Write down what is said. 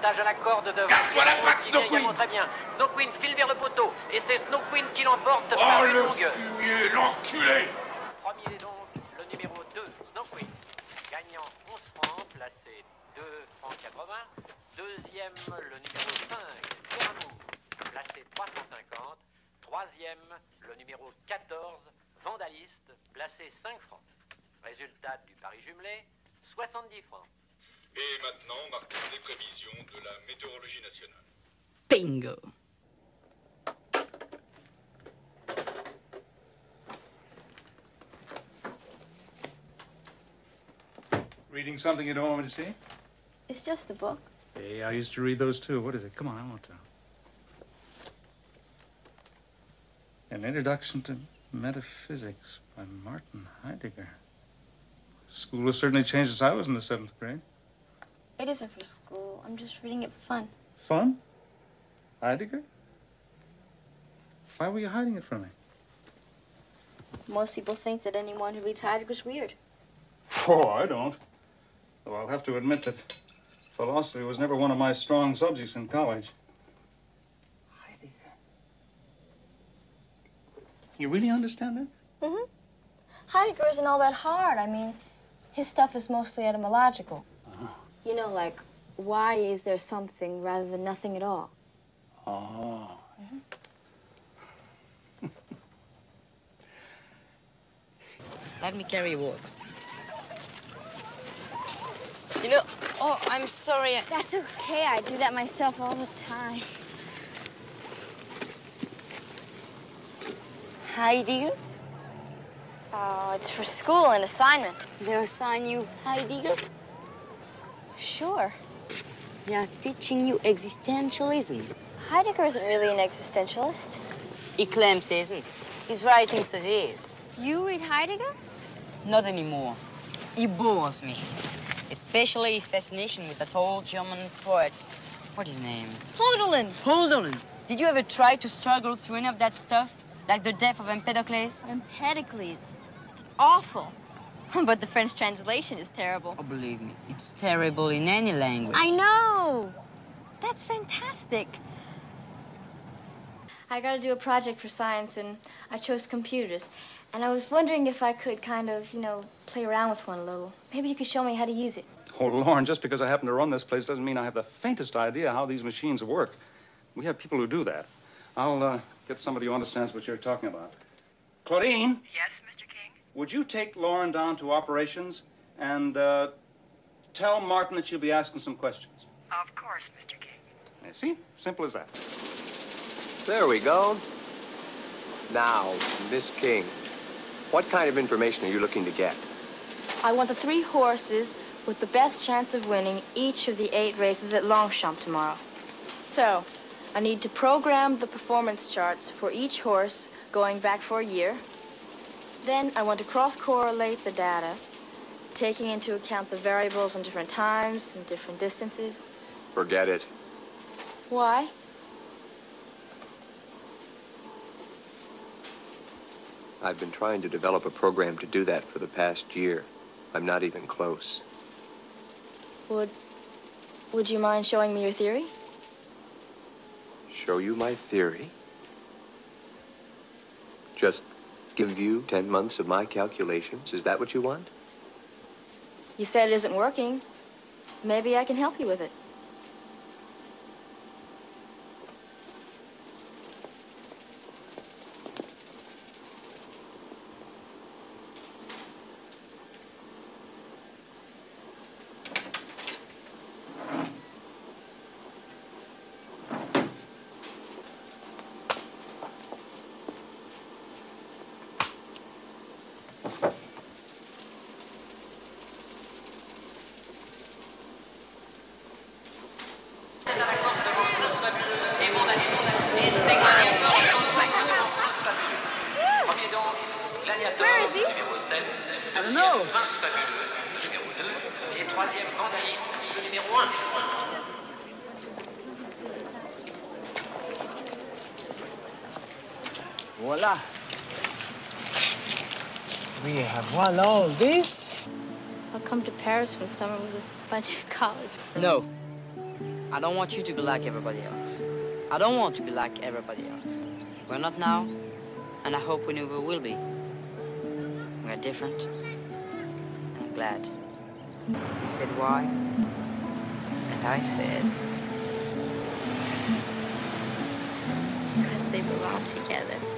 passage à la corde devant. Casse-toi la patte, Snow Queen. Très bien. Snow Queen file vers le poteau. Et c'est Snow Queen qui l'emporte Oh, par le longue. fumier, l'enculé. Premier donc, le numéro 2, Snow Queen. Gagnant 11 francs, placé 2 francs 80. Deuxième, le numéro 5, Ferramour, placé 350. Troisième, le numéro 14, Vandaliste, placé 5 francs. Résultat du pari jumelé, 70 francs. Et maintenant, marquons les prévisions de la météorologie nationale. Bingo. Reading something you don't want me to see? It's just a book. Hey, I used to read those too. What is it? Come on, I want to. An Introduction to Metaphysics by Martin Heidegger. School has certainly changed since I was in the 7th grade. It isn't for school. I'm just reading it for fun. Fun? Heidegger? Why were you hiding it from me? Most people think that anyone who reads Heidegger's weird. Oh, I don't. Though I'll have to admit that philosophy was never one of my strong subjects in college. Heidegger. You really understand that? Mm-hmm. Heidegger isn't all that hard. I mean, his stuff is mostly etymological. You know, like, why is there something rather than nothing at all? Oh. Let me carry your walks. You know, oh, I'm sorry. That's okay. I do that myself all the time. Heidegger? Oh, it's for school, an assignment. They assign you Heidegger? Sure. They are teaching you existentialism. Heidegger isn't really an existentialist. He claims he isn't. His writing says he is. You read Heidegger? Not anymore. He bores me. Especially his fascination with that old German poet. What's his name? Hölderlin. Hölderlin. Did you ever try to struggle through any of that stuff? Like the death of Empedocles? Empedocles. It's awful. But the French translation is terrible. Oh, believe me, it's terrible in any language. I know. That's fantastic. I got to do a project for science, and I chose computers. And I was wondering if I could kind of, play around with one a little. Maybe you could show me how to use it. Oh, Lauren, just because I happen to run this place doesn't mean I have the faintest idea how these machines work. We have people who do that. I'll get somebody who understands what you're talking about. Claudine? Yes, Mr. King? Would you take Lauren down to operations and tell Martin that she'll be asking some questions? Of course, Mr. King. See? Simple as that. There we go. Now, Miss King, what kind of information are you looking to get? I want the 3 horses with the best chance of winning each of the 8 races at Longchamp tomorrow. So, I need to program the performance charts for each horse going back for a year. Then I want to cross-correlate the data, taking into account the variables on different times and different distances. Forget it. Why? I've been trying to develop a program to do that for the past year. I'm not even close. Would you mind showing me your theory? Show you my theory? Just give you 10 months of my calculations? Is that what you want? You said it isn't working. Maybe I can help you with it. Where is he? I don't know. Et troisième, Vandaliste, numéro 1. Voila. We have won all this. I'll come to Paris one summer with a bunch of college friends. No. I don't want you to be like everybody else. I don't want to be like everybody else. We're not now, and I hope we never will be. We're different, and I'm glad. You said why? And I said... Because they belong together.